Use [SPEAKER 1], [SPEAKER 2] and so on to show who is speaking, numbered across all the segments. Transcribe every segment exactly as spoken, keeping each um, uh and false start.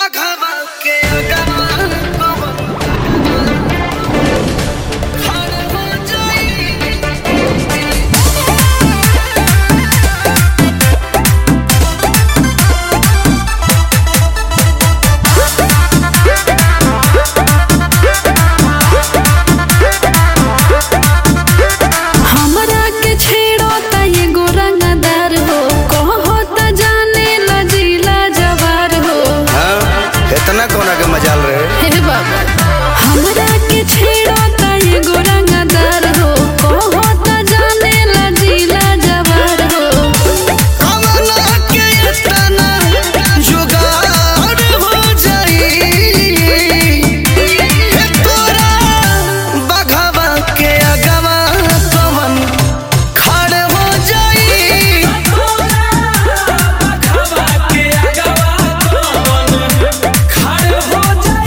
[SPEAKER 1] बघवा के अगवा
[SPEAKER 2] मजाल रहे
[SPEAKER 3] हे बाबा हमरा के छेड़ा ता ये गोरंगदार हो कहो ता जाने ला जिला जवार हो
[SPEAKER 1] कमला के इतना जुगाड़ हो जाई हे तोरा बघवा के अगवा कवन खड़ हो जाई बघवा के अगवा कवन खड़ हो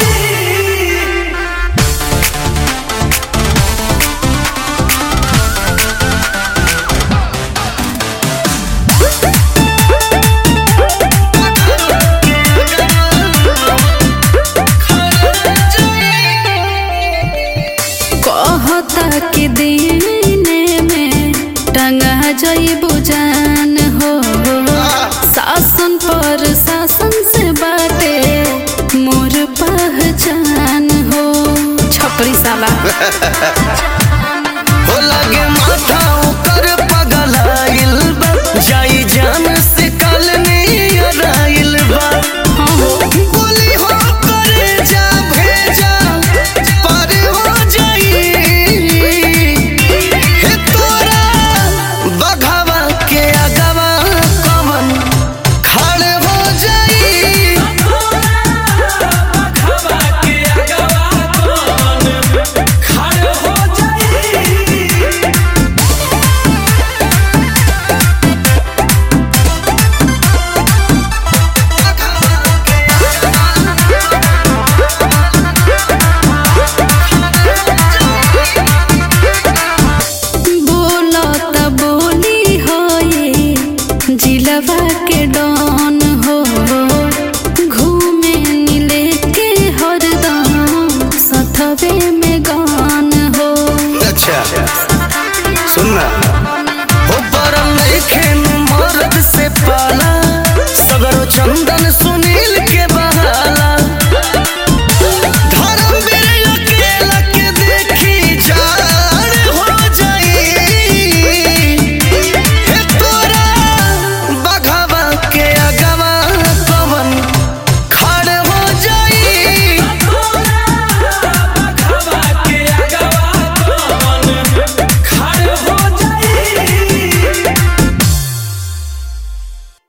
[SPEAKER 3] के दीने में टंगा जइबू जान हो शासन पर शासन से बाटे मोर पहचान हो छपरी साला